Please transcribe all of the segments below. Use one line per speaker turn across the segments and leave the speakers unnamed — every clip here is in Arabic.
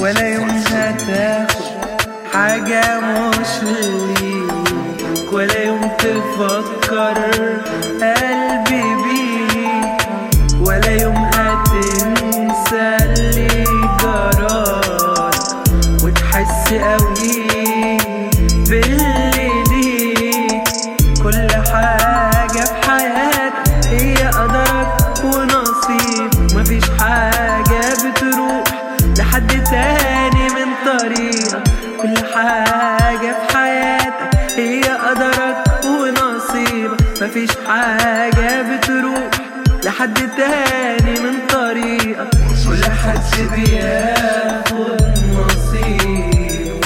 ولا يوم هتاخد حاجة مش ليك، ولا يوم تفكر قلبي بيك، ولا يوم هتنسى اللي جرالك وتحس قوي باللي ليك. كل حاجة في حياتك هي قدرك ونصيب، مفيش حاجة بتروح لحد تاني من طريقك. كل حاجة في حياتك هي قدرك ونصيبك، مفيش حاجة بتروح لحد تاني من طريقك. كل حد بياخد نصيبه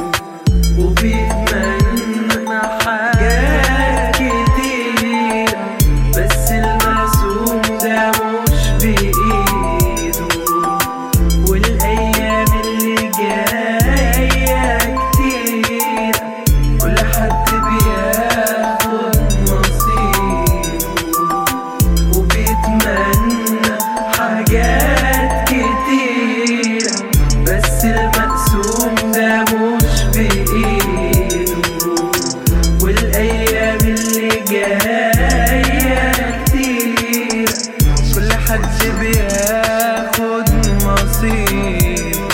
وبيتمنى حاجات كتير، بس المقسوم ده مش بإيده، والأيام اللي جاية كتير. كل حد بياخد نصيبه وبيتمنى حاجات كتير، بس المقسوم ده مش بإيده، والأيام اللي جاية كتير. كل حد بياخد نصيبه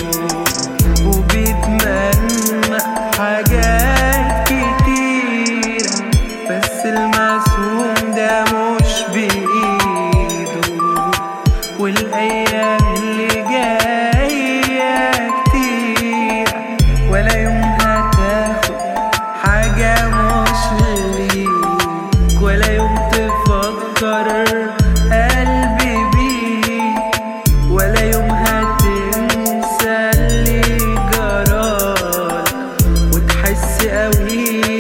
وبيتمنى حاجات كتير، بس المقسوم ده مش بإيده، والأيام اللي جاية كتير. ولا يوم هتاخد حاجة مش ليك، ولا يوم تفكر قلبي بيك، ولا يوم هتنسى اللي جرالك وتحس قوي